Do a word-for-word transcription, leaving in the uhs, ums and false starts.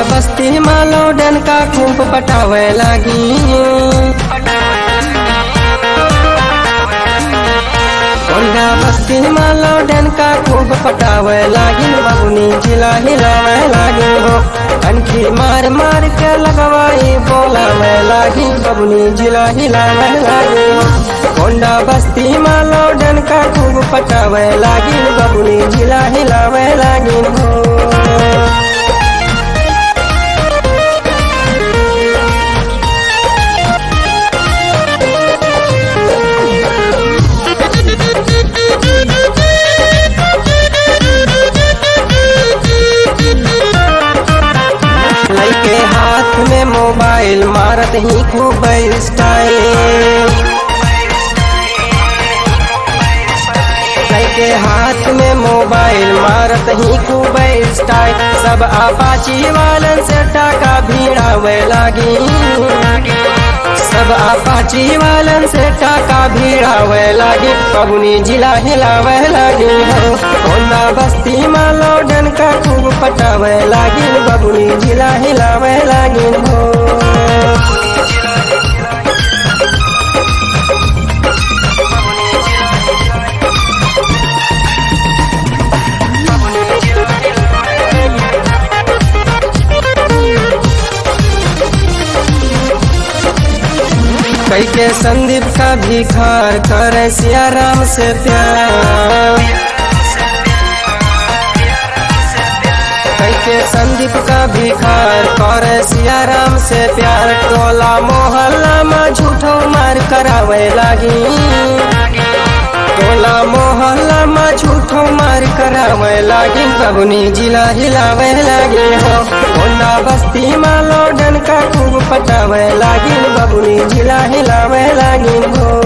बस्ती मालो डनका खूब पटावे लागी। गोंडा बस्ती मालो डनका खूब पटावे लागी। बबुनी जिला हिलावे लागी हो कनखी मार मार के लगवाई बोलावे लागी। बबुनी जिला हिलावे लागी हो गोंडा बस्ती मालो डनका खूब पटावे लागी। बबुनी जिला हिलावे लागी हो। लइके हाथ में मोबाइल मारत ही खूब स्टाइल। लइके हाथ में मोबाइल मारत ही खूब स्टाइल। सब अपाची वालन से टाका भिड़ावे लागी। सब अपाची वालन से टाका भिड़ावे लागी। बबुनी जिला हिलावे लागी हो गोंडा बस्ती मालो डनका खूब पटावे लागी। बबुनी जिला हिलावे लागी हो। कई के संदीप का भिखार करे सिया राम से प्यार। कई के संदीप का भिखार करे सिया राम से प्यार। टोला मोहल्ला में झूठो मार करावे लागी। टोला मोहल्ला में झूठो मार करावे लागी। बबुनी जिला हिलावे लागी हो गोंडा बस्ती मालो डनका खूब पटावे लागी। बबुनी जिला हिलावे लागी हो।